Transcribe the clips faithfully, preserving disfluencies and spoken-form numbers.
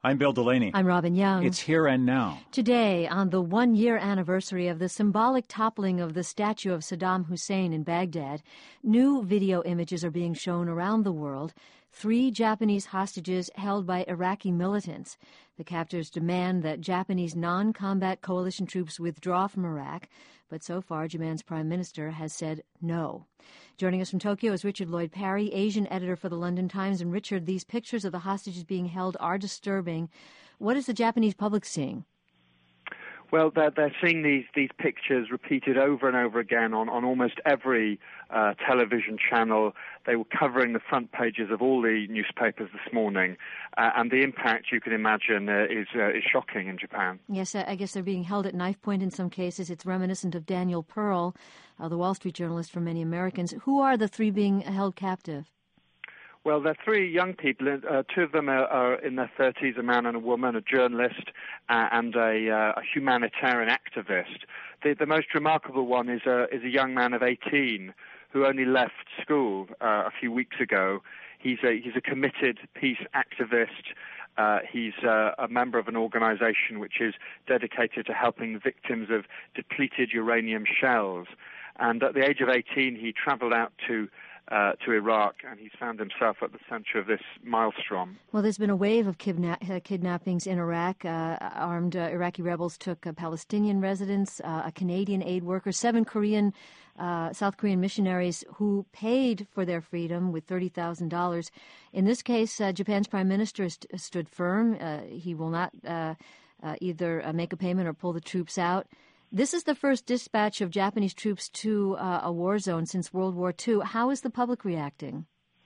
I'm Bill Delaney. I'm Robin Young. It's Here and Now. Today, on the one-year anniversary of the symbolic toppling of the statue of Saddam Hussein in Baghdad, new video images are being shown around the world. Three Japanese hostages held by Iraqi militants. The captors demand that Japanese non-combat coalition troops withdraw from Iraq, but so far Japan's prime minister has said no. Joining us from Tokyo is Richard Lloyd Parry, Asian editor for the London Times. And Richard, these pictures of the hostages being held are disturbing. What is the Japanese public seeing? Well, they're, they're seeing these, these pictures repeated over and over again on, on almost every uh, television channel. They were covering the front pages of all the newspapers this morning, uh, and the impact, you can imagine, uh, is, uh, is shocking in Japan. Yes, I guess they're being held at knife point in some cases. It's reminiscent of Daniel Pearl, uh, the Wall Street journalist for many Americans. Who are the three being held captive? Well, they're three young people. Uh, two of them are, are in their thirties, a man and a woman, a journalist uh, and a, uh, a humanitarian activist. The, the most remarkable one is a, is a young man of eighteen who only left school uh, a few weeks ago. He's a, he's a committed peace activist. Uh, he's uh, a member of an organization which is dedicated to helping victims of depleted uranium shells. And at the age of eighteen, he traveled out to Uh, to Iraq, and he's found himself at the center of this maelstrom. Well, there's been a wave of kidna- uh, kidnappings in Iraq. Uh, armed uh, Iraqi rebels took uh, Palestinian residents, uh, a Canadian aid worker, seven Korean, uh, South Korean missionaries who paid for their freedom with thirty thousand dollars. In this case, uh, Japan's prime minister st- stood firm. Uh, he will not uh, uh, either uh, make a payment or pull the troops out. This is the first dispatch of Japanese troops to uh, a war zone since World War Two. How is the public reacting?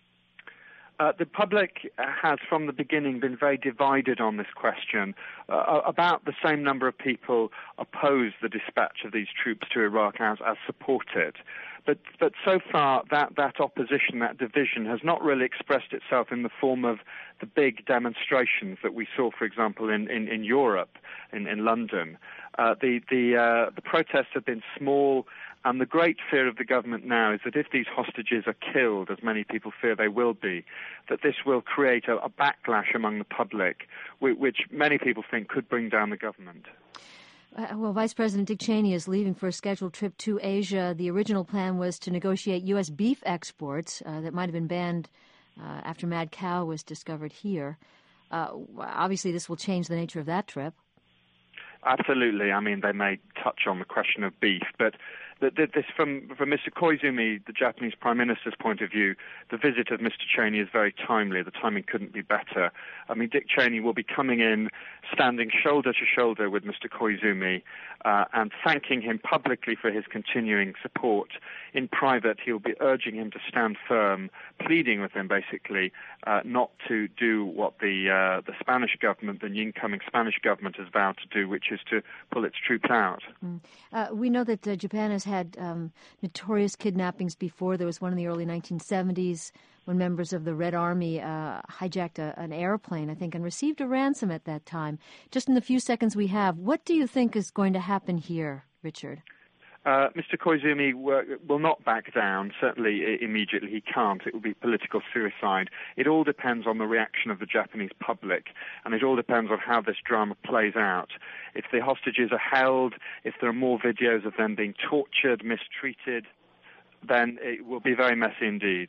Uh, the public has, from the beginning, been very divided on this question. Uh, about the same number of people oppose the dispatch of these troops to Iraq as, as support it. But, but so far, that, that opposition, that division, has not really expressed itself in the form of the big demonstrations that we saw, for example, in, in, in Europe, in, in London. Uh, the, the, uh, the protests have been small, and the great fear of the government now is that if these hostages are killed, as many people fear they will be, that this will create a, a backlash among the public, which, which many people think could bring down the government. Uh, well, Vice President Dick Cheney is leaving for a scheduled trip to Asia. The original plan was to negotiate U S beef exports uh, that might have been banned uh, after mad cow was discovered here. Uh, obviously, this will change the nature of that trip. Absolutely. I mean, they may touch on the question of beef, but this, from, from Mister Koizumi, the Japanese Prime Minister's point of view, the visit of Mister Cheney is very timely. The timing couldn't be better. I mean, Dick Cheney will be coming in, standing shoulder to shoulder with Mister Koizumi, uh, and thanking him publicly for his continuing support. In private, he'll be urging him to stand firm, pleading with him, basically, uh, not to do what the uh, the Spanish government, the incoming Spanish government, has vowed to do, which is to pull its troops out. Mm. Uh, we know that uh, Japan has had um, notorious kidnappings before. There was one in the early nineteen seventies when members of the Red Army uh, hijacked a, an airplane, I think, and received a ransom at that time. Just in the few seconds we have, what do you think is going to happen here, Richard? Uh, Mister Koizumi w- will not back down, certainly I- immediately he can't. It would be political suicide. It all depends on the reaction of the Japanese public, and it all depends on how this drama plays out. If the hostages are held, if there are more videos of them being tortured, mistreated, then it will be very messy indeed.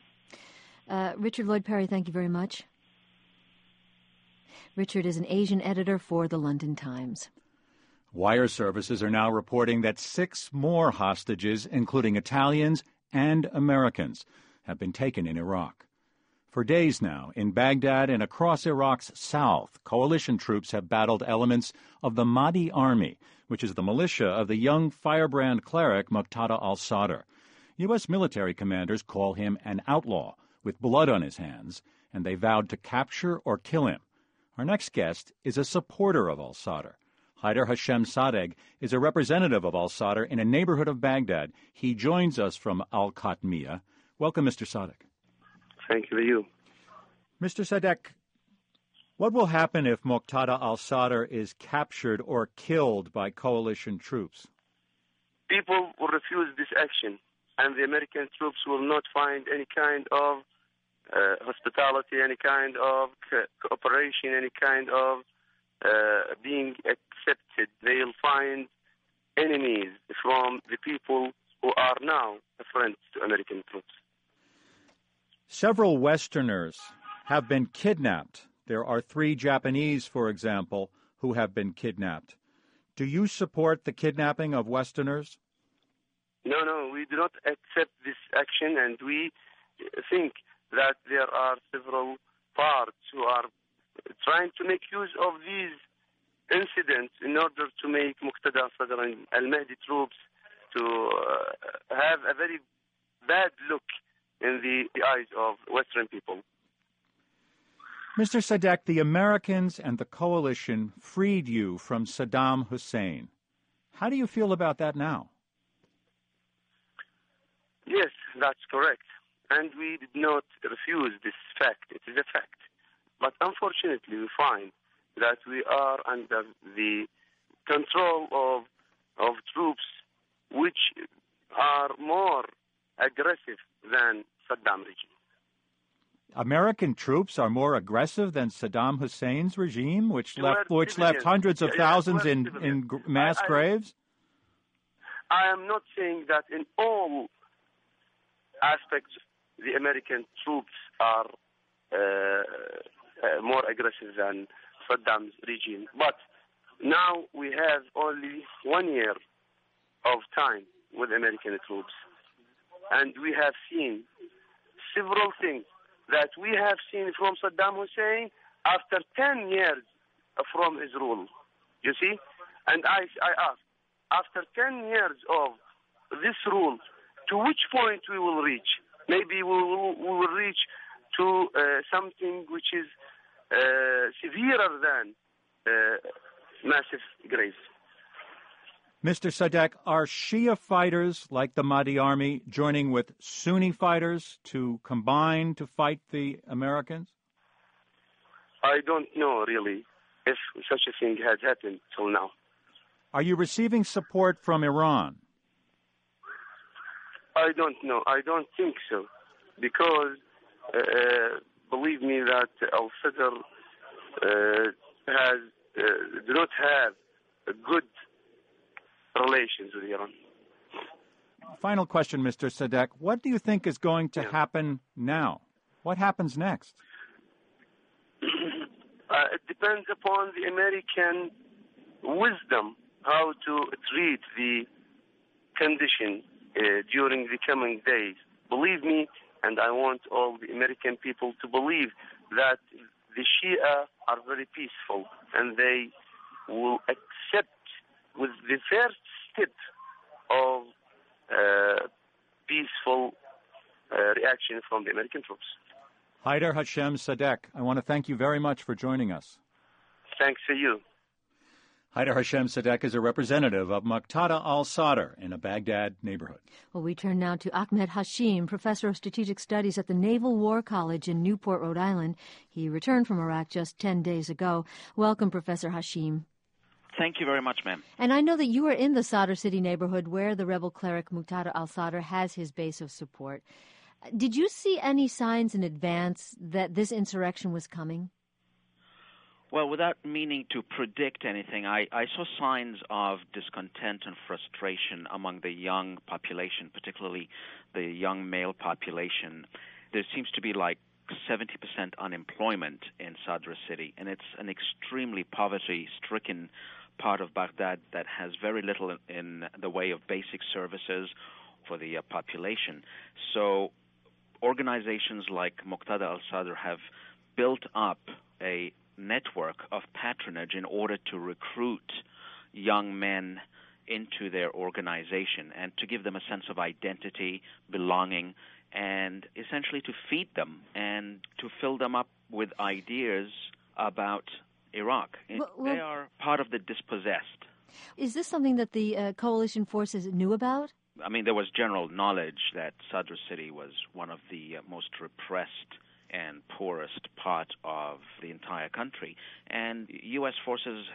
Uh, Richard Lloyd Parry, thank you very much. Richard is an Asian editor for the London Times. Wire services are now reporting that six more hostages, including Italians and Americans, have been taken in Iraq. For days now, in Baghdad and across Iraq's south, coalition troops have battled elements of the Mahdi Army, which is the militia of the young firebrand cleric Muqtada al-Sadr. U S military commanders call him an outlaw with blood on his hands, and they vowed to capture or kill him. Our next guest is a supporter of al-Sadr. Haider Hashem Sadegh is a representative of al-Sadr in a neighborhood of Baghdad. He joins us from Al-Khatmiya. Welcome, Mister Sadegh. Thank you to you. Mister Sadegh, what will happen if Muqtada al-Sadr is captured or killed by coalition troops? People will refuse this action, and the American troops will not find any kind of uh, hospitality, any kind of co- cooperation, any kind of uh, being accepted. They'll find enemies from the people who are now friends to American troops. Several Westerners have been kidnapped. There are three Japanese, for example, who have been kidnapped. Do you support the kidnapping of Westerners? No, no, we do not accept this action, and we think that there are several parts who are trying to make use of these incidents in order to make Muqtada al-Sadr and al-Mahdi troops to uh, have a very bad look in the, the eyes of Western people. Mister Sadek, the Americans and the coalition freed you from Saddam Hussein. How do you feel about that now? Yes, that's correct. And we did not refuse this fact. It is a fact. But unfortunately, we find that we are under the control of, of troops which are more aggressive than Saddam regime. American troops are more aggressive than Saddam Hussein's regime, which They left were which left civilians. hundreds of Yeah, yeah, thousands they were in, civilians. in gr- mass I- I- graves? I am not saying that in all aspects the American troops are uh, uh, more aggressive than Saddam's regime. But now we have only one year of time with American troops. And we have seen several things that we have seen from Saddam Hussein after ten years from his rule. You see? And I, I ask, after ten years of this rule, to which point we will reach? Maybe we will, we will reach to uh, something which is uh, severer than uh, massive graves. Mister Sadek, are Shia fighters like the Mahdi army joining with Sunni fighters to combine to fight the Americans? I don't know, really, if such a thing has happened till now. Are you receiving support from Iran? I don't know. I don't think so. Because, uh, believe me, that al-Sadr uh, has, uh, do not have a good relations with Iran. Final question, Mister Sadek. What do you think is going to Yeah. happen now? What happens next? uh, it depends upon the American wisdom how to treat the condition uh, during the coming days. Believe me, and I want all the American people to believe that the Shia are very peaceful and they will accept with the first step of uh, peaceful uh, reaction from the American troops. Haider Hashem Sadek, I want to thank you very much for joining us. Thanks to you. Haider Hashem Sadek is a representative of Muqtada al-Sadr in a Baghdad neighborhood. Well, we turn now to Ahmed Hashim, professor of strategic studies at the Naval War College in Newport, Rhode Island. He returned from Iraq just ten days ago. Welcome, Professor Hashim. Thank you very much, ma'am. And I know that you are in the Sadr City neighborhood where the rebel cleric Muqtada al-Sadr has his base of support. Did you see any signs in advance that this insurrection was coming? Well, without meaning to predict anything, I, I saw signs of discontent and frustration among the young population, particularly the young male population. There seems to be like seventy percent unemployment in Sadr City, and it's an extremely poverty-stricken part of Baghdad that has very little in the way of basic services for the uh, population. So organizations like Muqtada al-Sadr have built up a network of patronage in order to recruit young men into their organization and to give them a sense of identity, belonging, and essentially to feed them and to fill them up with ideas about Iraq. Well, well, they are part of the dispossessed. Is this something that the uh, coalition forces knew about? I mean, there was general knowledge that Sadr City was one of the uh, most repressed and poorest part of the entire country. And U S forces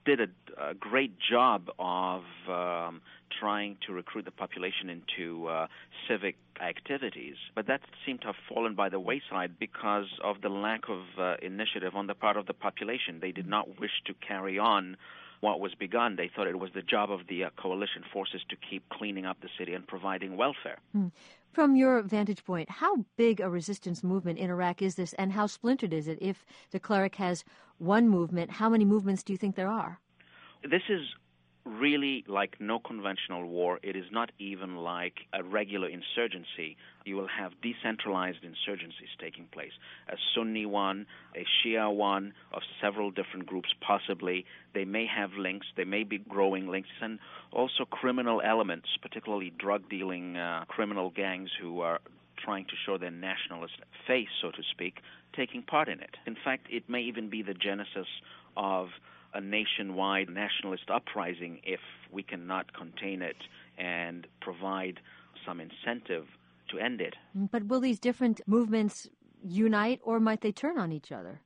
did a, a great job of um, trying to recruit the population into uh, civic activities, but that seemed to have fallen by the wayside because of the lack of uh, initiative on the part of the population. They did not wish to carry on what was begun. They thought it was the job of the uh, coalition forces to keep cleaning up the city and providing welfare. Hmm. From your vantage point, how big a resistance movement in Iraq is this, and how splintered is it? If the cleric has one movement, how many movements do you think there are? This is really like no conventional war. It is not even like a regular insurgency. You will have decentralized insurgencies taking place. A Sunni one, a Shia one, of several different groups possibly. They may have links. They may be growing links. And also criminal elements, particularly drug-dealing uh, criminal gangs who are trying to show their nationalist face, so to speak, taking part in it. In fact, it may even be the genesis of a nationwide nationalist uprising if we cannot contain it and provide some incentive to end it. But will these different movements unite, or might they turn on each other?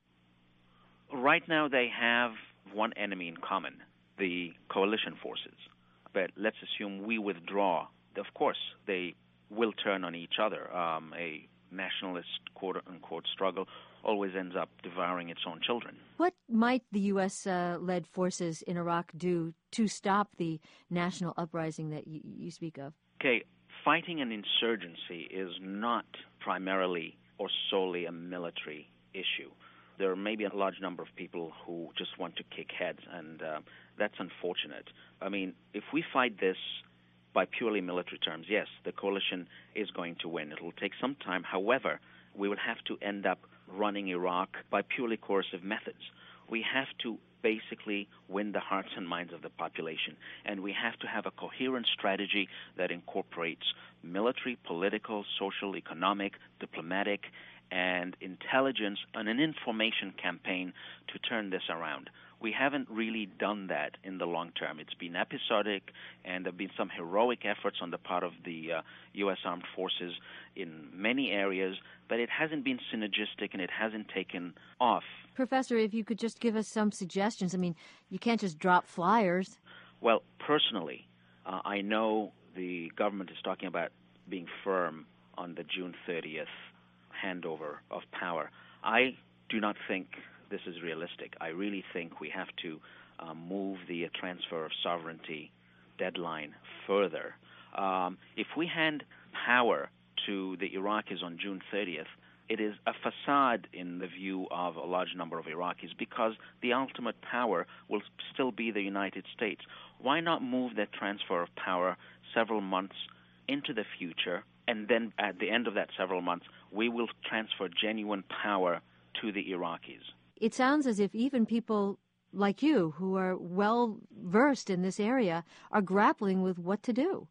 Right now they have one enemy in common, the coalition forces. But let's assume we withdraw. Of course, they will turn on each other. Um, a nationalist quote-unquote struggle always ends up devouring its own children. What might the U S-led uh, forces in Iraq do to stop the national uprising that y- you speak of? Okay, fighting an insurgency is not primarily or solely a military issue. There may be a large number of people who just want to kick heads, and uh, that's unfortunate. I mean, if we fight this by purely military terms, yes, the coalition is going to win. It will take some time. However, we will have to end up running Iraq by purely coercive methods. We have to basically win the hearts and minds of the population, and we have to have a coherent strategy that incorporates military, political, social, economic, diplomatic, and intelligence and an information campaign to turn this around. We haven't really done that in the long term. It's been episodic, and there have been some heroic efforts on the part of the uh, U S Armed Forces in many areas, but it hasn't been synergistic and it hasn't taken off. Professor, if you could just give us some suggestions. I mean, you can't just drop flyers. Well, personally, uh, I know the government is talking about being firm on the June thirtieth handover of power. I do not think this is realistic. I really think we have to uh, move the uh, transfer of sovereignty deadline further. Um, if we hand power to the Iraqis on June thirtieth, it is a facade in the view of a large number of Iraqis because the ultimate power will still be the United States. Why not move that transfer of power several months into the future, and then at the end of that several months, we will transfer genuine power to the Iraqis? It sounds as if even people like you, who are well versed in this area, are grappling with what to do.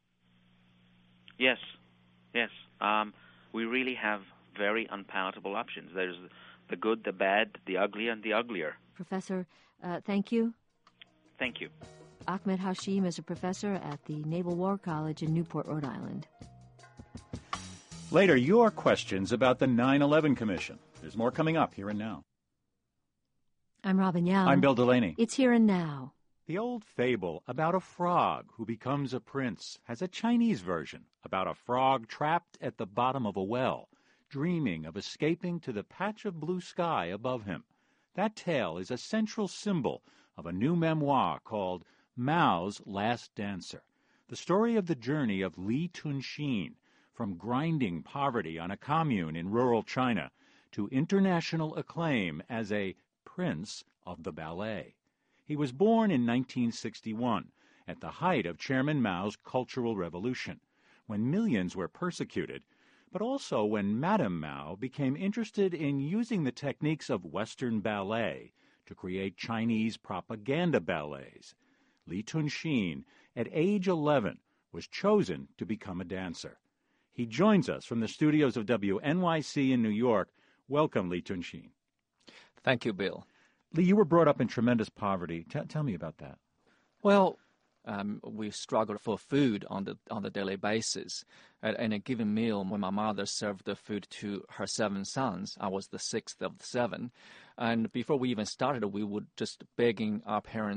Yes, yes. Um, we really have very unpalatable options. There's the good, the bad, the ugly, and the uglier. Professor, uh, thank you. Thank you. Ahmed Hashim is a professor at the Naval War College in Newport, Rhode Island. Later, your questions about the nine eleven Commission. There's more coming up here and now. I'm Robin Young. I'm Bill Delaney. It's Here and Now. The old fable about a frog who becomes a prince has a Chinese version about a frog trapped at the bottom of a well, dreaming of escaping to the patch of blue sky above him. That tale is a central symbol of a new memoir called Mao's Last Dancer, the story of the journey of Li Tunxin from grinding poverty on a commune in rural China to international acclaim as a prince of the ballet. He was born in nineteen sixty-one, at the height of Chairman Mao's Cultural Revolution, when millions were persecuted, but also when Madame Mao became interested in using the techniques of Western ballet to create Chinese propaganda ballets. Li Tunxin, at age eleven, was chosen to become a dancer. He joins us from the studios of W N Y C in New York. Welcome, Li Tunxin. Thank you, Bill. Lee, you were brought up in tremendous poverty. T- tell me about that. Well, um, we struggled for food on the on the daily basis. At, in a given meal, when my mother served the food to her seven sons, I was the sixth of the seven. And before we even started, we would just begging our parents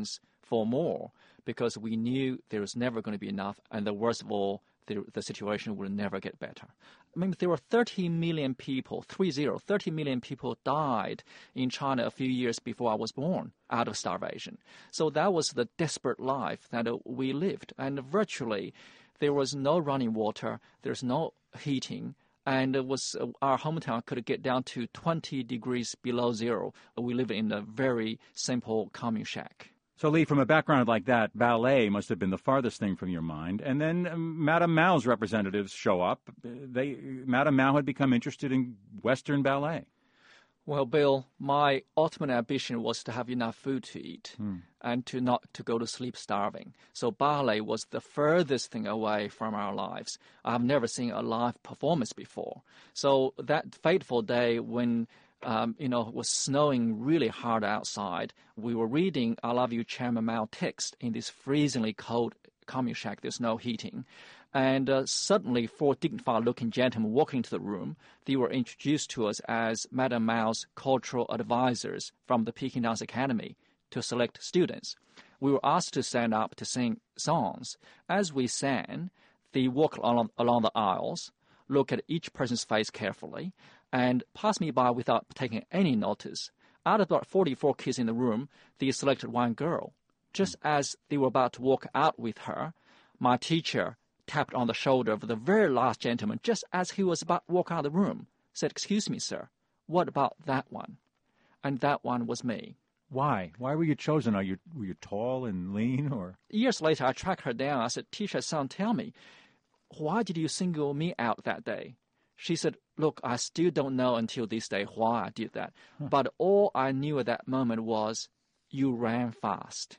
for more because we knew there was never going to be enough, and the worst of all, the, the situation would never get better. I mean, there were thirty million people, three zero, thirty million people died in China a few years before I was born out of starvation. So that was the desperate life that uh, we lived. And virtually, there was no running water, there's no heating, and it was uh, our hometown could get down to twenty degrees below zero. We lived in a very simple commune shack. So, Li, from a background like that, ballet must have been the farthest thing from your mind. And then um, Madame Mao's representatives show up. They, Madame Mao had become interested in Western ballet. Well, Bill, my ultimate ambition was to have enough food to eat mm. and to not to go to sleep starving. So ballet was the furthest thing away from our lives. I've never seen a live performance before. So that fateful day when Um, you know, it was snowing really hard outside. We were reading I Love You, Chairman Mao text in this freezingly cold commune shack. There's no heating. And uh, suddenly four dignified-looking gentlemen walk into the room. They were introduced to us as Madame Mao's cultural advisors from the Peking Dance Academy to select students. We were asked to stand up to sing songs. As we sang, they walked along, along the aisles, look at each person's face carefully, and passed me by without taking any notice. Out of about forty-four kids in the room, they selected one girl. Just as they were about to walk out with her, my teacher tapped on the shoulder of the very last gentleman just as he was about to walk out of the room, said, "Excuse me, sir, what about that one?" And that one was me. Why? Why were you chosen? Are you were you tall and lean, or? Years later, I tracked her down. I said, "Teacher, son, tell me, why did you single me out that day?" She said, "Look, I still don't know until this day why I did that. Huh. But all I knew at that moment was you ran fast."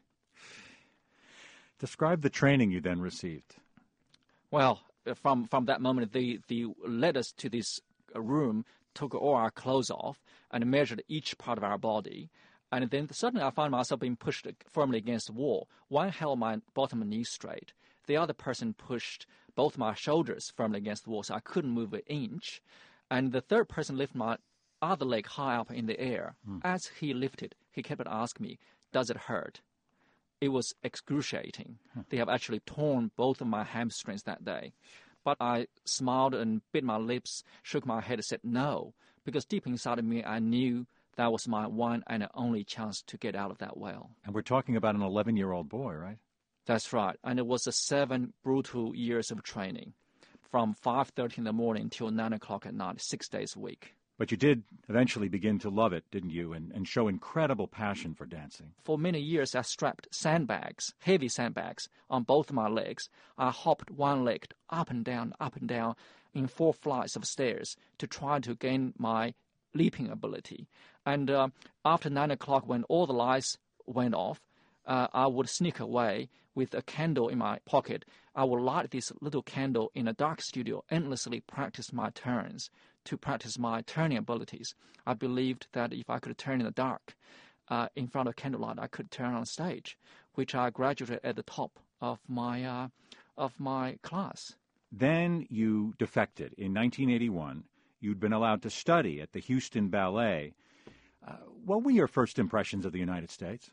Describe the training you then received. Well, from from that moment, they, they led us to this room, took all our clothes off, and measured each part of our body. And then suddenly I found myself being pushed firmly against the wall. One held my bottom knee straight. The other person pushed both my shoulders firmly against the wall, so I couldn't move an inch. And the third person lifted my other leg high up in the air. Mm. As he lifted, he kept asking me, "Does it hurt?" It was excruciating. Huh. They have actually torn both of my hamstrings that day. But I smiled and bit my lips, shook my head and said no, because deep inside of me I knew that was my one and only chance to get out of that well. And we're talking about an eleven-year-old boy, right? That's right. And it was a seven brutal years of training, from five thirty in the morning till nine o'clock at night, six days a week. But you did eventually begin to love it, didn't you, and, and show incredible passion for dancing. For many years, I strapped sandbags, heavy sandbags, on both my legs. I hopped one-legged up and down, up and down in four flights of stairs to try to gain my leaping ability. And uh, after nine o'clock, when all the lights went off, uh, I would sneak away with a candle in my pocket. I would light this little candle in a dark studio, endlessly practice my turns, to practice my turning abilities. I believed that if I could turn in the dark uh, in front of candlelight, I could turn on stage, which I graduated at the top of my uh, of my class. Then you defected. In nineteen eighty-one, you'd been allowed to study at the Houston Ballet. Uh, what were your first impressions of the United States?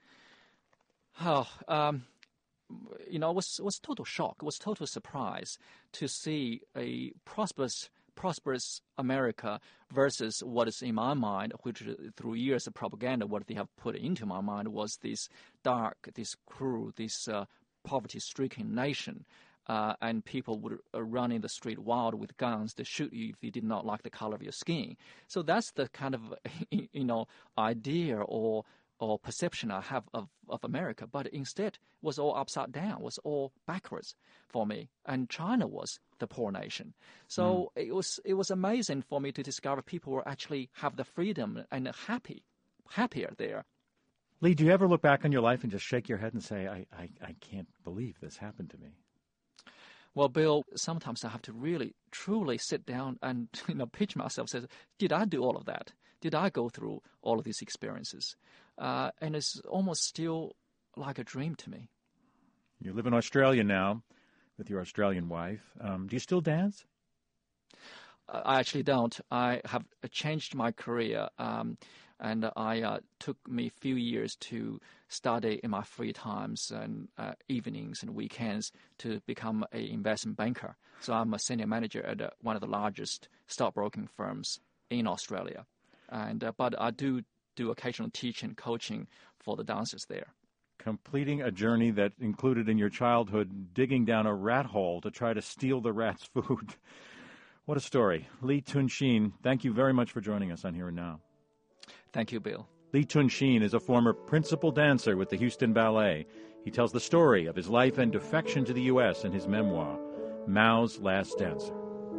Oh, um, you know, it was, it was total shock. It was total surprise to see a prosperous prosperous America versus what is in my mind, which through years of propaganda, what they have put into my mind was this dark, this cruel, this uh, poverty-stricken nation. Uh, and people would uh, run in the street wild with guns to shoot you if they did not like the color of your skin. So that's the kind of, you know, idea or or perception I have of, of America. But instead, it was all upside down, was all backwards for me. And China was the poor nation. So mm. it was it was amazing for me to discover people were actually have the freedom and happy, happier there. Li, do you ever look back on your life and just shake your head and say, I, I, I can't believe this happened to me? Well, Bill, sometimes I have to really, truly sit down and, you know, pitch myself, say, did I do all of that? Did I go through all of these experiences? Uh, and it's almost still like a dream to me. You live in Australia now with your Australian wife. Um, do you still dance? I actually don't. I have changed my career, um, and I uh, took me a few years to study in my free times and uh, evenings and weekends to become an investment banker. So I'm a senior manager at uh, one of the largest stockbroking firms in Australia. And uh, but I do do occasional teaching, coaching for the dancers there. Completing a journey that included in your childhood digging down a rat hole to try to steal the rat's food. What a story. Lee Tun-Shin, thank you very much for joining us on Here and Now. Thank you, Bill. Lee Tun-Shin is a former principal dancer with the Houston Ballet. He tells the story of his life and defection to the U S in his memoir, Mao's Last Dancer.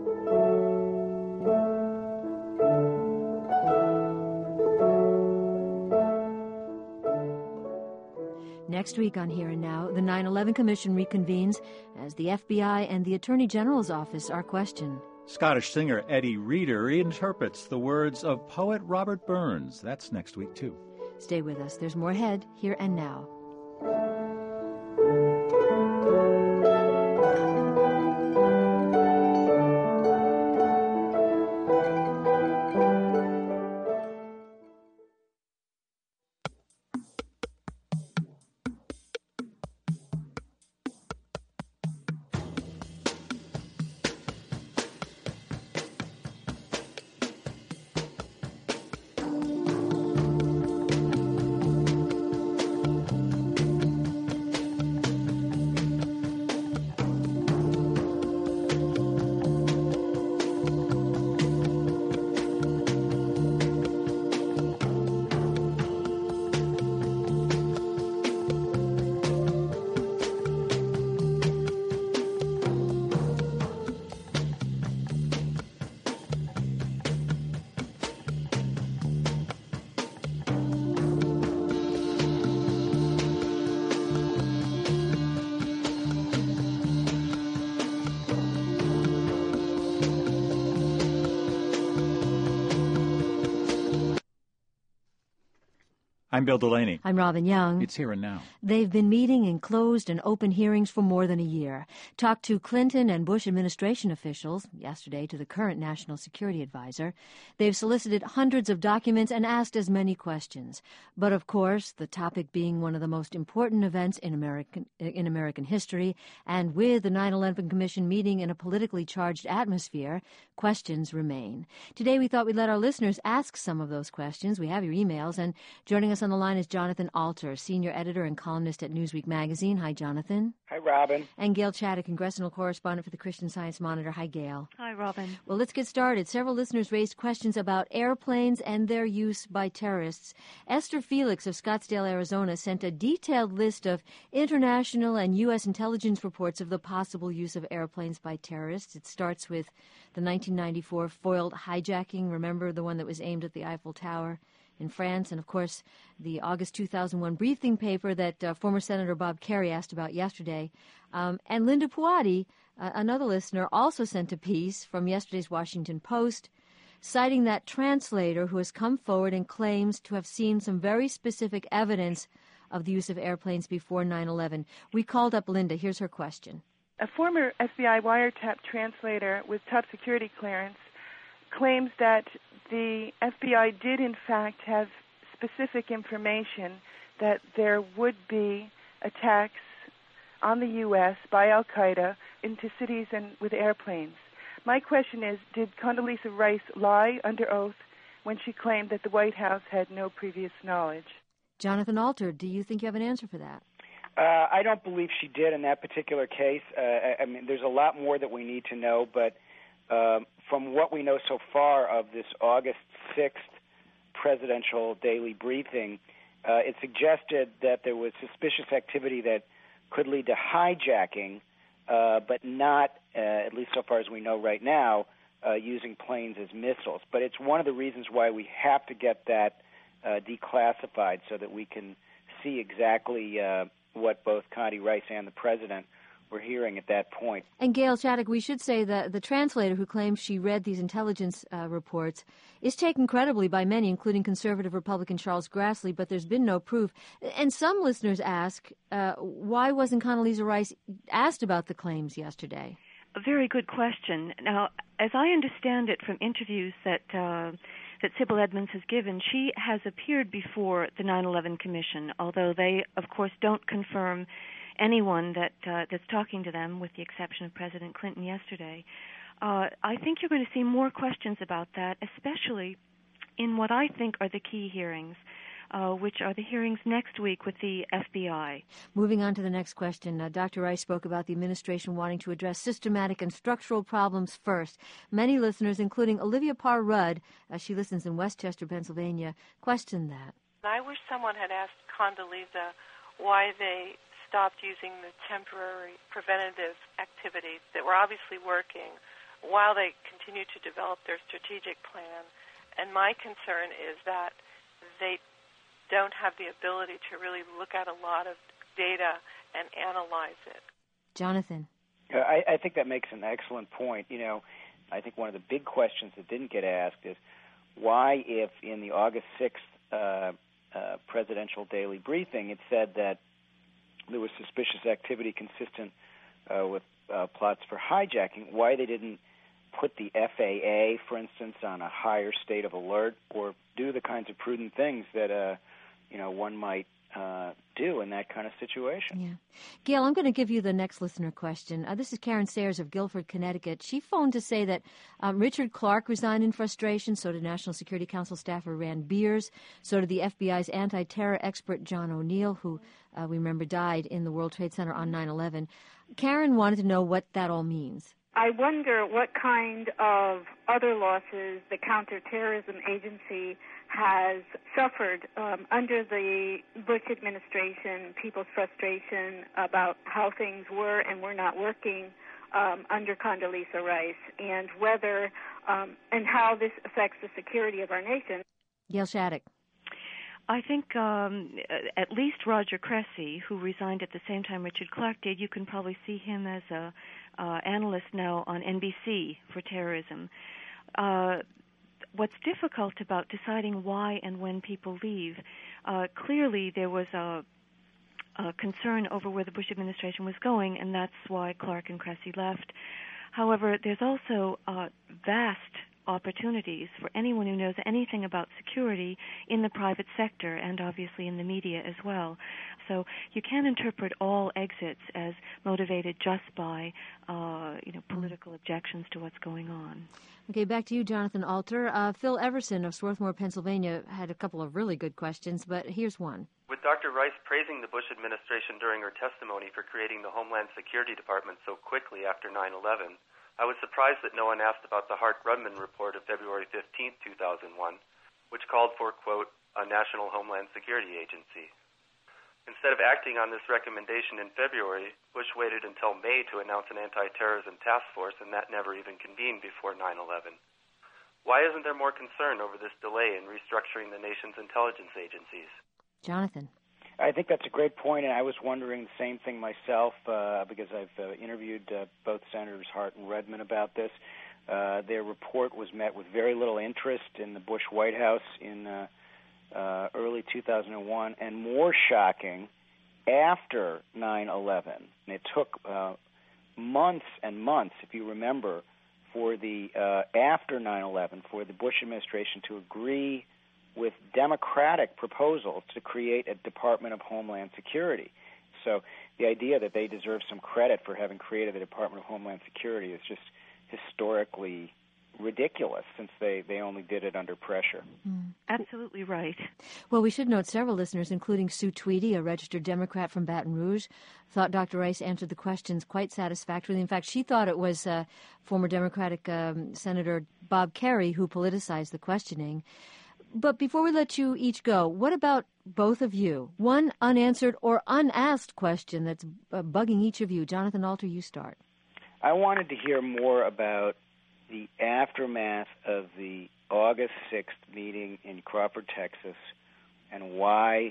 Next week on Here and Now, the nine eleven Commission reconvenes as the F B I and the Attorney General's office are questioned. Scottish singer Eddie Reader reinterprets the words of poet Robert Burns. That's next week, too. Stay with us. There's more ahead, Here and Now. I'm Bill Delaney. I'm Robin Young. It's Here and Now. They've been meeting in closed and open hearings for more than a year. Talked to Clinton and Bush administration officials, yesterday to the current National Security Advisor. They've solicited hundreds of documents and asked as many questions. But of course, the topic being one of the most important events in American in American history, and with the nine eleven Commission meeting in a politically charged atmosphere, questions remain. Today we thought we'd let our listeners ask some of those questions. We have your emails, and joining us on the line is Jonathan Alter, senior editor and columnist at Newsweek magazine. Hi, Jonathan. Hi, Robin. And Gail Chaddock, congressional correspondent for the Christian Science Monitor. Hi, Gail. Hi, Robin. Well, let's get started. Several listeners raised questions about airplanes and their use by terrorists. Esther Felix of Scottsdale, Arizona, sent a detailed list of international and U S intelligence reports of the possible use of airplanes by terrorists. It starts with the nineteen ninety-four foiled hijacking. Remember the one that was aimed at the Eiffel Tower in France, and of course the August two thousand one briefing paper that uh, former Senator Bob Kerrey asked about yesterday. Um, and Linda Puati, uh, another listener, also sent a piece from yesterday's Washington Post citing that translator who has come forward and claims to have seen some very specific evidence of the use of airplanes before nine eleven. We called up Linda. Here's her question. A former F B I wiretap translator with top security clearance claims that the F B I did, in fact, have specific information that there would be attacks on the U S by al-Qaeda into cities and with airplanes. My question is, did Condoleezza Rice lie under oath when she claimed that the White House had no previous knowledge? Jonathan Alter, do you think you have an answer for that? Uh, I don't believe she did in that particular case. Uh, I, I mean, there's a lot more that we need to know, but um, from what we know so far of this August sixth presidential daily briefing, uh, it suggested that there was suspicious activity that could lead to hijacking, uh, but not, uh, at least so far as we know right now, uh, using planes as missiles. But it's one of the reasons why we have to get that uh, declassified so that we can see exactly uh, what both Condi Rice and the president were hearing at that point. And Gail Chaddock, we should say that the translator who claims she read these intelligence uh, reports is taken credibly by many, including conservative Republican Charles Grassley, but there's been no proof. And some listeners ask, uh, why wasn't Condoleezza Rice asked about the claims yesterday? a very good question. Now, as I understand it from interviews that uh, that Sybil Edmonds has given, she has appeared before the nine eleven Commission, although they, of course, don't confirm anyone that uh, that's talking to them, with the exception of President Clinton yesterday. Uh, I think you're going to see more questions about that, especially in what I think are the key hearings, uh, which are the hearings next week with the F B I. Moving on to the next question, uh, Doctor Rice spoke about the administration wanting to address systematic and structural problems first. Many listeners, including Olivia Parr Rudd, uh, she listens in Westchester, Pennsylvania, question that. I wish someone had asked Condoleezza why they stopped using the temporary preventative activities that were obviously working while they continued to develop their strategic plan. And my concern is that they don't have the ability to really look at a lot of data and analyze it. Jonathan. Uh, I, I think that makes an excellent point. You know, I think one of the big questions that didn't get asked is why, if in the August sixth uh, uh, presidential daily briefing it said that there was suspicious activity consistent uh, with uh, plots for hijacking, why they didn't put the F A A, for instance, on a higher state of alert, or do the kinds of prudent things that uh, you know one might uh, do in that kind of situation. Yeah, Gail, I'm going to give you the next listener question. Uh, this is Karen Sayers of Guilford, Connecticut. She phoned to say that um, Richard Clarke resigned in frustration. So did National Security Council staffer Rand Beers. So did the F B I's anti-terror expert John O'Neill, who uh, we remember died in the World Trade Center on nine eleven. Karen wanted to know what that all means. I wonder what kind of other losses the Counterterrorism Agency has suffered um, under the Bush administration, people's frustration about how things were and were not working um, under Condoleezza Rice, and whether um, and how this affects the security of our nation. Gail Shattuck. I think um, at least Roger Cressy, who resigned at the same time Richard Clarke did, you can probably see him as a uh, analyst now on N B C for terrorism. Uh, what's difficult about deciding why and when people leave, uh, clearly there was a, a concern over where the Bush administration was going, and that's why Clarke and Cressy left. However, there's also uh, vast opportunities for anyone who knows anything about security in the private sector and obviously in the media as well. So you can't interpret all exits as motivated just by uh, you know, political objections to what's going on. Okay, back to you, Jonathan Alter. Uh, Phil Everson of Swarthmore, Pennsylvania, had a couple of really good questions, but here's one. With Doctor Rice praising the Bush administration during her testimony for creating the Homeland Security Department so quickly after nine eleven, I was surprised that no one asked about the Hart-Rudman report of February fifteenth, two thousand one, which called for, quote, a national Homeland Security agency. Instead of acting on this recommendation in February, Bush waited until May to announce an anti-terrorism task force, and that never even convened before nine eleven. Why isn't there more concern over this delay in restructuring the nation's intelligence agencies? Jonathan. I think that's a great point, and I was wondering the same thing myself uh, because I've uh, interviewed uh, both Senators Hart and Rudman about this. Uh, their report was met with very little interest in the Bush White House in uh, uh, early two thousand one, and more shocking, after nine eleven. And it took uh, months and months, if you remember, for the uh, after nine eleven, for the Bush administration to agree with Democratic proposals to create a Department of Homeland Security. So the idea that they deserve some credit for having created the Department of Homeland Security is just historically ridiculous, since they, they only did it under pressure. Mm, absolutely right. Well, we should note several listeners, including Sue Tweedy, a registered Democrat from Baton Rouge, thought Doctor Rice answered the questions quite satisfactorily. In fact, she thought it was uh, former Democratic um, Senator Bob Kerrey who politicized the questioning. But before we let you each go, what about both of you? One unanswered or unasked question that's uh, bugging each of you. Jonathan Alter, you start. I wanted to hear more about the aftermath of the August sixth meeting in Crawford, Texas, and why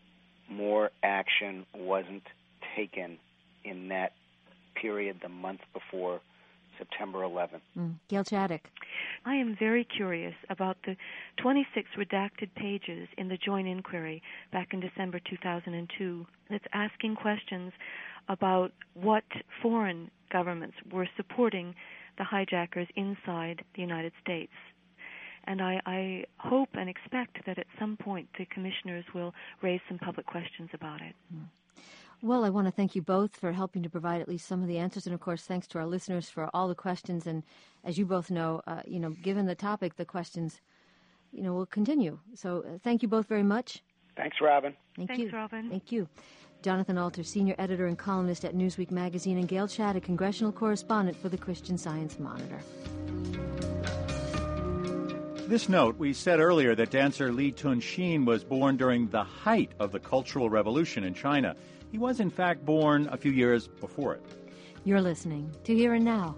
more action wasn't taken in that period, the month before September eleventh. Mm. Gail Chaddock. I am very curious about the twenty-six redacted pages in the joint inquiry back in December two thousand two that's asking questions about what foreign governments were supporting the hijackers inside the United States. And I, I hope and expect that at some point the commissioners will raise some public questions about it. Mm. Well, I want to thank you both for helping to provide at least some of the answers, and of course, thanks to our listeners for all the questions. And as you both know, uh, you know, given the topic, the questions, you know, will continue. So, uh, thank you both very much. Thanks, Robin. Thank Thanks, you, Robin. Thank you, Jonathan Alter, senior editor and columnist at Newsweek magazine, and Gail Chaddock, congressional correspondent for the Christian Science Monitor. This note, we said earlier that dancer Li Tunxin was born during the height of the Cultural Revolution in China. He was, in fact, born a few years before it. You're listening to Here and Now.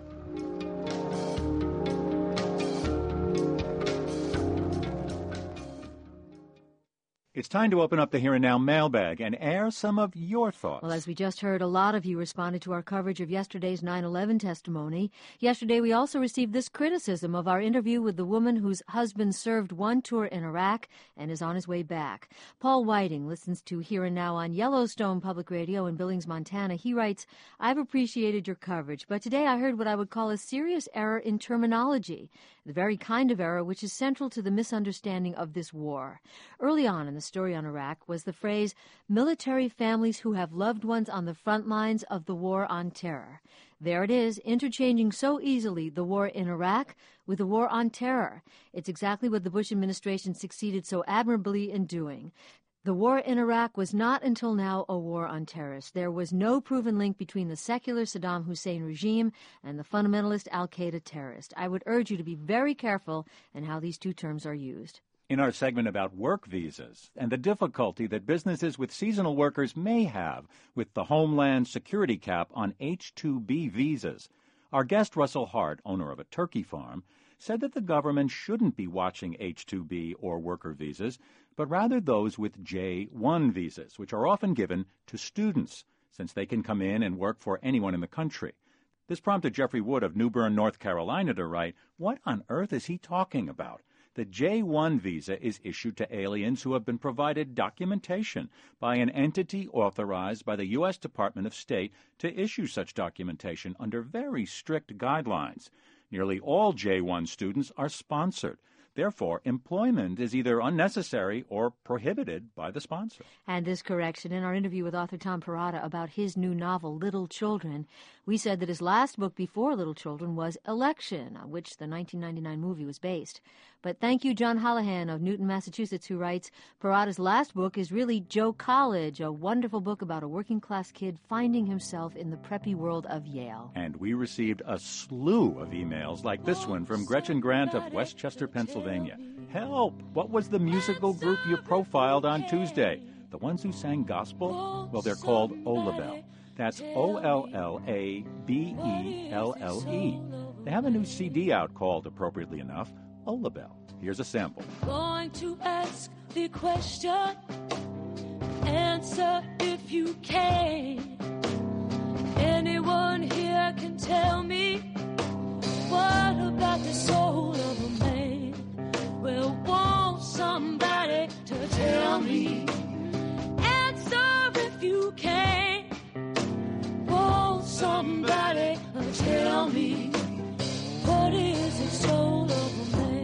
It's time to open up the Here and Now mailbag and air some of your thoughts. Well, as we just heard, a lot of you responded to our coverage of yesterday's nine eleven testimony. Yesterday, we also received this criticism of our interview with the woman whose husband served one tour in Iraq and is on his way back. Paul Whiting listens to Here and Now on Yellowstone Public Radio in Billings, Montana. He writes, I've appreciated your coverage, but today I heard what I would call a serious error in terminology, the very kind of error which is central to the misunderstanding of this war. Early on in the story on Iraq was the phrase, military families who have loved ones on the front lines of the war on terror. There it is, interchanging so easily the war in Iraq with the war on terror. It's exactly what the Bush administration succeeded so admirably in doing. The war in Iraq was not until now a war on terrorists. There was no proven link between the secular Saddam Hussein regime and the fundamentalist al-Qaeda terrorist. I would urge you to be very careful in how these two terms are used. In our segment about work visas and the difficulty that businesses with seasonal workers may have with the Homeland Security cap on H two B visas, our guest Russell Hart, owner of a turkey farm, said that the government shouldn't be watching H two B or worker visas, but rather those with J one visas, which are often given to students, since they can come in and work for anyone in the country. This prompted Jeffrey Wood of New Bern, North Carolina, to write, what on earth is he talking about? The J one visa is issued to aliens who have been provided documentation by an entity authorized by the U S Department of State to issue such documentation under very strict guidelines. Nearly all J one students are sponsored. Therefore, employment is either unnecessary or prohibited by the sponsor. And this correction, in our interview with author Tom Perrotta about his new novel, Little Children, we said that his last book before Little Children was Election, on which the nineteen ninety-nine movie was based. But thank you, John Hallahan of Newton, Massachusetts, who writes, Perrotta's last book is really Joe College, a wonderful book about a working-class kid finding himself in the preppy world of Yale. And we received a slew of emails like this one from Gretchen Grant of Westchester, Pennsylvania. Help! What was the musical group you profiled on Tuesday? The ones who sang gospel? Well, they're called Ollabelle. That's O L L A B E L L E. They have a new C D out called, appropriately enough, Ollabelle. Here's a sample. Going to ask the question, answer if you can. Anyone here can tell me, what about the soul of a man? Well, won't somebody to tell me? Answer if you can. Won't somebody tell me, what is the soul of a man?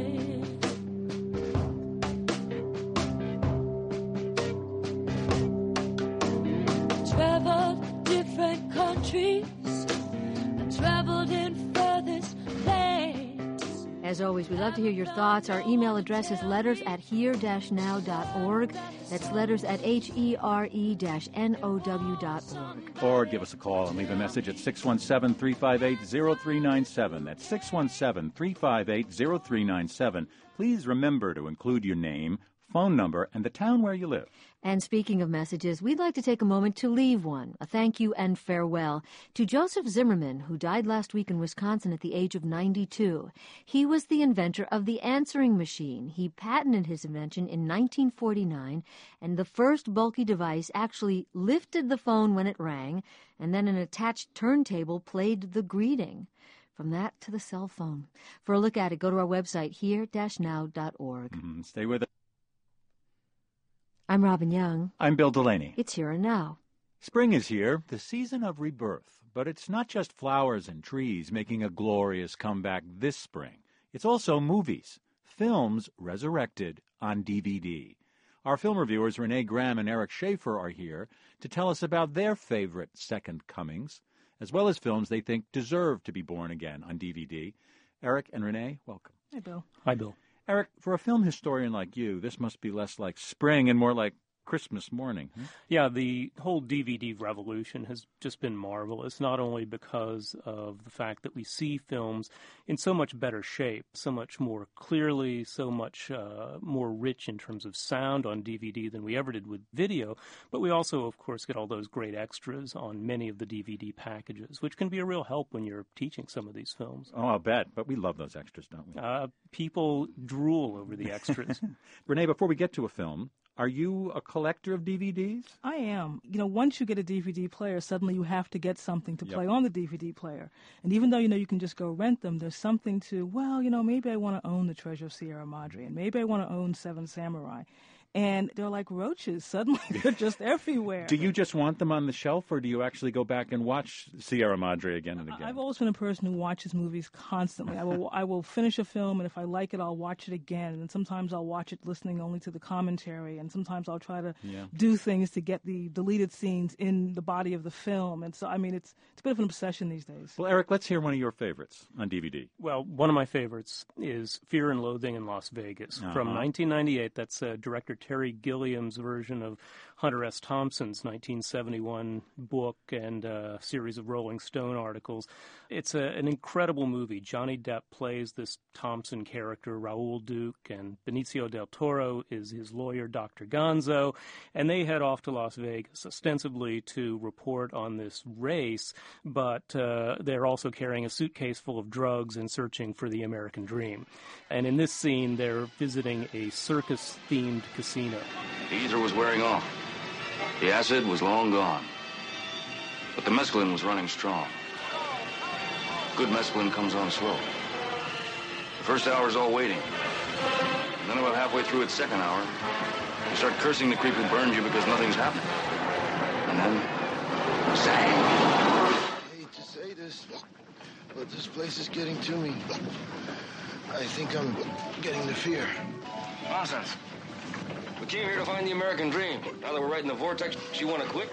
Traveled different countries, I traveled in furthest lands. As always, we'd love to hear your thoughts. Our email address is letters at here dash now dot org. That's letters at H E R E dash N O W dot org. Or give us a call and leave a message at six one seven, three five eight, zero three nine seven. That's six one seven, three five eight, zero three nine seven. Please remember to include your name, phone number, and the town where you live. And speaking of messages, we'd like to take a moment to leave one, a thank you and farewell, to Joseph Zimmerman, who died last week in Wisconsin at the age of ninety-two. He was the inventor of the answering machine. He patented his invention in nineteen forty-nine, and the first bulky device actually lifted the phone when it rang, and then an attached turntable played the greeting. From that to the cell phone. For a look at it, go to our website, here dash now dot org. Mm-hmm. Stay with us. I'm Robin Young. I'm Bill Delaney. It's Here and Now. Spring is here, the season of rebirth. But it's not just flowers and trees making a glorious comeback this spring. It's also movies, films resurrected on D V D. Our film reviewers Renee Graham and Eric Schaefer are here to tell us about their favorite second comings, as well as films they think deserve to be born again on D V D. Eric and Renee, welcome. Hi, Bill. Hi, Bill. Eric, for a film historian like you, this must be less like spring and more like Christmas morning. Huh? Yeah, the whole D V D revolution has just been marvelous, not only because of the fact that we see films in so much better shape, so much more clearly, so much uh, more rich in terms of sound on D V D than we ever did with video, but we also, of course, get all those great extras on many of the D V D packages, which can be a real help when you're teaching some of these films. Oh, I'll bet, but we love those extras, don't we? Uh, people drool over the extras. Renee, before we get to a film, are you a collector of D V Ds? I am. You know, once you get a D V D player, suddenly you have to get something to Yep. play on the D V D player. And even though, you know, you can just go rent them, there's something to, well, you know, maybe I want to own The Treasure of Sierra Madre, and maybe I want to own Seven Samurai. And they're like roaches. Suddenly they're just everywhere. Do you just want them on the shelf, or do you actually go back and watch Sierra Madre again and again? I've always been a person who watches movies constantly. I will I will finish a film, and if I like it, I'll watch it again. And sometimes I'll watch it listening only to the commentary, and sometimes I'll try to Yeah. do things to get the deleted scenes in the body of the film. And so, I mean, it's it's a bit of an obsession these days. Well, Eric, let's hear one of your favorites on D V D. Well, one of my favorites is Fear and Loathing in Las Vegas from Uh-huh. nineteen ninety-eight. That's uh, director Terry Gilliam's version of Hunter S. Thompson's nineteen seventy-one book and a series of Rolling Stone articles. It's a, an incredible movie. Johnny Depp plays this Thompson character, Raoul Duke, and Benicio del Toro is his lawyer, Doctor Gonzo, and they head off to Las Vegas ostensibly to report on this race, but uh, they're also carrying a suitcase full of drugs and searching for the American dream. And in this scene, they're visiting a circus-themed casino. The ether was wearing off. The acid was long gone. But the mescaline was running strong. Good mescaline comes on slow. The first hour is all waiting. And then about halfway through its second hour, you start cursing the creep who burned you because nothing's happening. And then, zang! I hate to say this, but this place is getting to me. I think I'm getting the fear. Nonsense. We came here to find the American dream. Now that we're right in the vortex, you want to quit?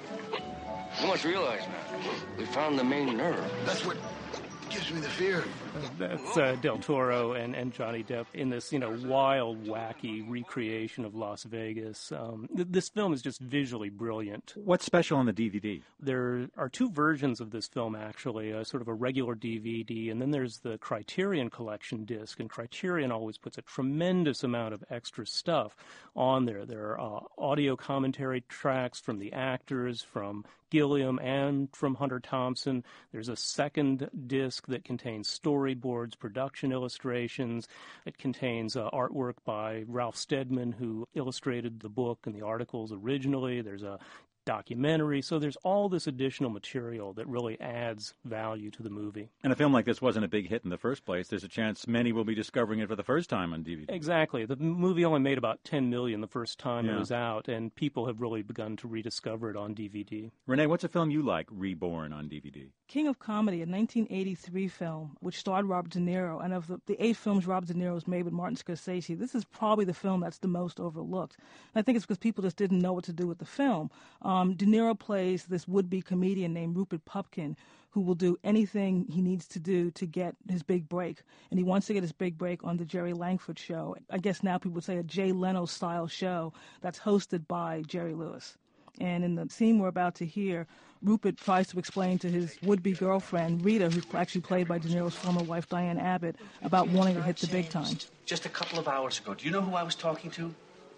You must realize, man, we found the main nerve. That's what gives me the fear. That's uh, Del Toro and, and Johnny Depp in this, you know, wild, wacky recreation of Las Vegas. Um, th- this film is just visually brilliant. What's special on the D V D? There are two versions of this film, actually, uh, sort of a regular D V D, and then there's the Criterion Collection disc, and Criterion always puts a tremendous amount of extra stuff on there. There are uh, audio commentary tracks from the actors, from Gilliam and from Hunter Thompson. There's a second disc that contains storyboards, production illustrations. It contains uh, artwork by Ralph Steadman, who illustrated the book and the articles originally. There's a documentary. So there's all this additional material that really adds value to the movie. And a film like this wasn't a big hit in the first place. There's a chance many will be discovering it for the first time on D V D. Exactly. The movie only made about ten million dollars the first time Yeah. it was out, and people have really begun to rediscover it on D V D. Renee, what's a film you like reborn on D V D? King of Comedy, a nineteen eighty-three film, which starred Robert De Niro. And of the, the eight films Robert De Niro has made with Martin Scorsese, this is probably the film that's the most overlooked. And I think it's because people just didn't know what to do with the film. Um, De Niro plays this would-be comedian named Rupert Pupkin, who will do anything he needs to do to get his big break. And he wants to get his big break on the Jerry Langford show. I guess now people would say a Jay Leno-style show that's hosted by Jerry Lewis. And in the scene we're about to hear, Rupert tries to explain to his would-be girlfriend, Rita, who's actually played by De Niro's former wife, Diane Abbott, about wanting to hit the big time. Just a couple of hours ago, do you know who I was talking to?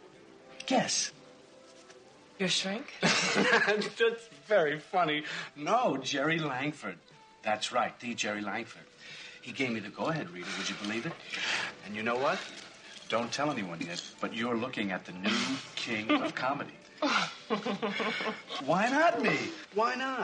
Guess. Your shrink? That's very funny. No, Jerry Langford. That's right, the Jerry Langford. He gave me the go-ahead, Rita. Would you believe it? And you know what? Don't tell anyone yet, but you're looking at the new king of comedy. Why not me? Why not?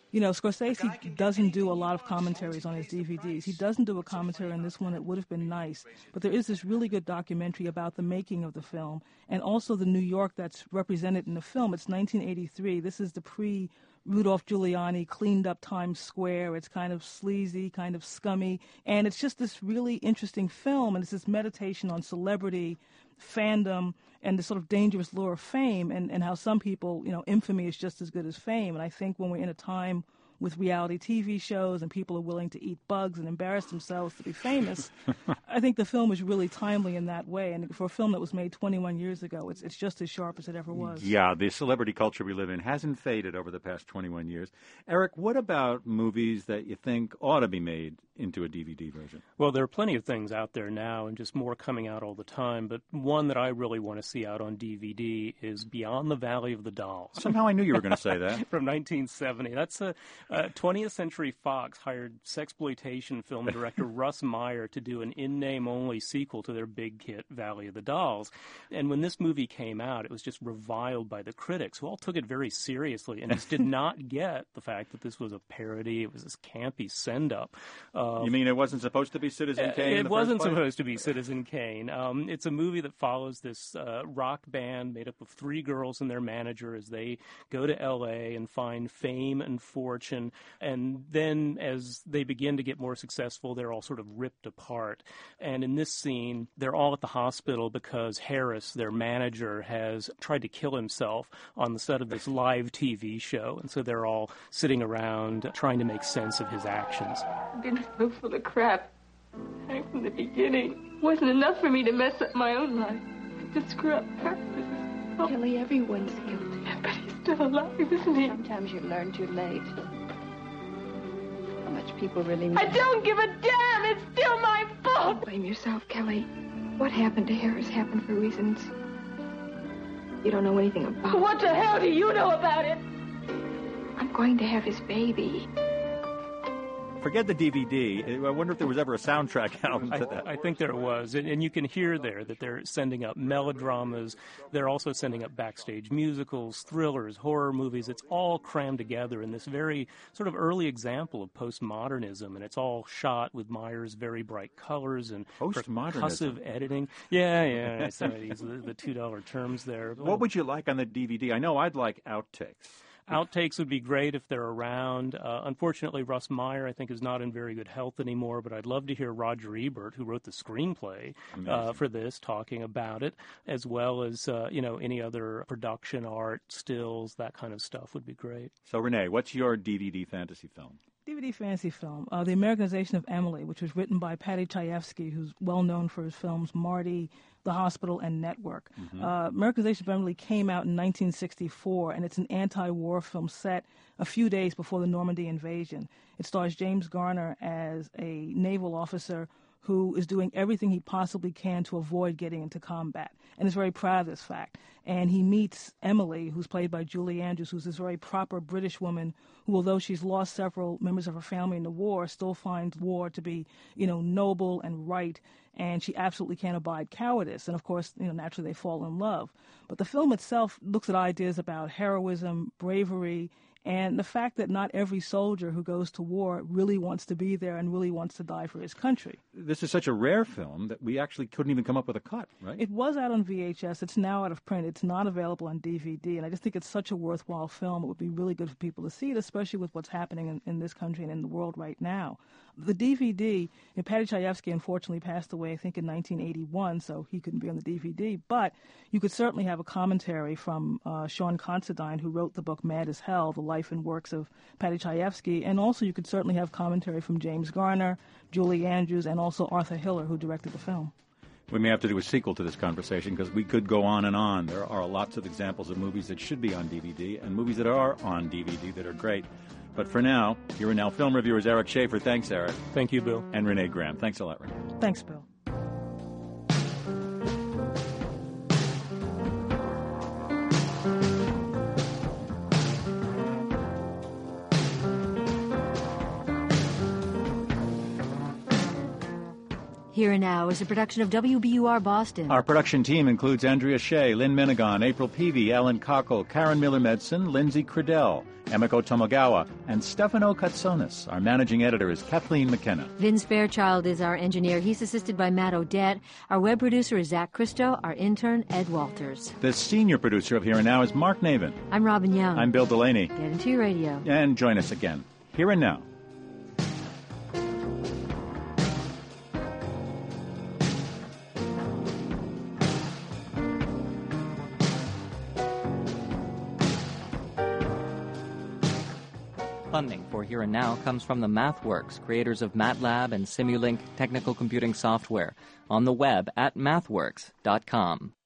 You know, Scorsese doesn't do a lot of commentaries on his D V Ds. He doesn't do a commentary on this one. It would have been nice. But there is this really good documentary about the making of the film and also the New York that's represented in the film. It's nineteen eighty-three. This is the pre- Rudolph Giuliani cleaned up Times Square. It's kind of sleazy, kind of scummy. And it's just this really interesting film. And it's this meditation on celebrity, fandom, and the sort of dangerous lure of fame, and, and how some people, you know, infamy is just as good as fame. And I think when we're in a time with reality T V shows and people are willing to eat bugs and embarrass themselves to be famous, I think the film is really timely in that way. And for a film that was made twenty-one years ago, it's it's just as sharp as it ever was. Yeah, the celebrity culture we live in hasn't faded over the past twenty-one years. Eric, what about movies that you think ought to be made into a D V D version? Well, there are plenty of things out there now and just more coming out all the time, but one that I really want to see out on D V D is Beyond the Valley of the Dolls. Somehow I knew you were going to say that. From nineteen seventy. That's a uh, twentieth Century Fox hired sexploitation film director Russ Meyer to do an in-name only sequel to their big hit Valley of the Dolls. And when this movie came out, it was just reviled by the critics, who all took it very seriously and just did not get the fact that this was a parody. It was this campy send-up. Uh, you mean it wasn't supposed to be Citizen Kane? It in the wasn't first place? supposed to be Citizen Kane. Um, it's a movie that follows this uh, rock band made up of three girls and their manager as they go to L A and find fame and fortune. And then as they begin to get more successful, they're all sort of ripped apart. And in this scene, they're all at the hospital because Harris, their manager, has tried to kill himself on the set of this live T V show. And so they're all sitting around trying to make sense of his actions. I've been so full of crap. Right from the beginning. It wasn't enough for me to mess up my own life. To screw up hers. Oh. Kelly, everyone's guilty. But he's still alive, isn't he? Sometimes you learn too late. How much people really mean. I don't give a damn! It's still my fault! Blame yourself, Kelly. What happened to Harris happened for reasons you don't know anything about. What the hell do you know about it? I'm going to have his baby. Forget the D V D. I wonder if there was ever a soundtrack album to that. I, I think there was. And, and you can hear there that they're sending up melodramas. They're also sending up backstage musicals, thrillers, horror movies. It's all crammed together in this very sort of early example of postmodernism. And it's all shot with Meyer's very bright colors and percussive editing. Yeah, yeah. Sorry, these are the two dollar terms there. What would you like on the D V D? I know I'd like outtakes. Outtakes would be great if they're around. Uh, unfortunately, Russ Meyer, I think, is not in very good health anymore, but I'd love to hear Roger Ebert, who wrote the screenplay uh, for this, talking about it, as well as, uh, you know, any other production art, stills, that kind of stuff would be great. So, Renee, what's your D V D fantasy film? D V D fantasy film, uh, The Americanization of Emily, which was written by Paddy Chayefsky, who's well known for his films Marty, The Hospital, and Network. Mm-hmm. Uh, Americanization of Emily came out in nineteen sixty-four, and it's an anti-war film set a few days before the Normandy invasion. It stars James Garner as a naval officer who is doing everything he possibly can to avoid getting into combat, and is very proud of this fact. And he meets Emily, who's played by Julie Andrews, who's this very proper British woman who, although she's lost several members of her family in the war, still finds war to be, you know, noble and right, and she absolutely can't abide cowardice. And, of course, you know, naturally they fall in love. But the film itself looks at ideas about heroism, bravery, and the fact that not every soldier who goes to war really wants to be there and really wants to die for his country. This is such a rare film that we actually couldn't even come up with a cut, right? It was out on V H S. It's now out of print. It's not available on D V D. And I just think it's such a worthwhile film. It would be really good for people to see it, especially with what's happening in, in this country and in the world right now. The D V D, and Paddy Chayefsky unfortunately passed away, I think, in nineteen eighty-one, so he couldn't be on the D V D. But you could certainly have a commentary from uh, Sean Considine, who wrote the book Mad as Hell, The Life and Works of Paddy Chayefsky. And also you could certainly have commentary from James Garner, Julie Andrews, and also Arthur Hiller, who directed the film. We may have to do a sequel to this conversation because we could go on and on. There are lots of examples of movies that should be on D V D and movies that are on D V D that are great. But for now, here are now film reviewers Eric Schaefer. Thanks, Eric. Thank you, Bill. And Renee Graham. Thanks a lot, Renee. Thanks, Bill. Here and Now is a production of W B U R Boston. Our production team includes Andrea Shea, Lynn Minigon, April Peavy, Ellen Cockle, Karen Miller-Medson, Lindsay Credell, Emiko Tomogawa, and Stefano Katsonis. Our managing editor is Kathleen McKenna. Vince Fairchild is our engineer. He's assisted by Matt Odette. Our web producer is Zach Christo. Our intern, Ed Walters. The senior producer of Here and Now is Mark Navin. I'm Robin Young. I'm Bill Delaney. Get into your radio. And join us again, Here and Now. Funding for Here and Now comes from the MathWorks, creators of MATLAB and Simulink technical computing software, on the web at mathworks dot com.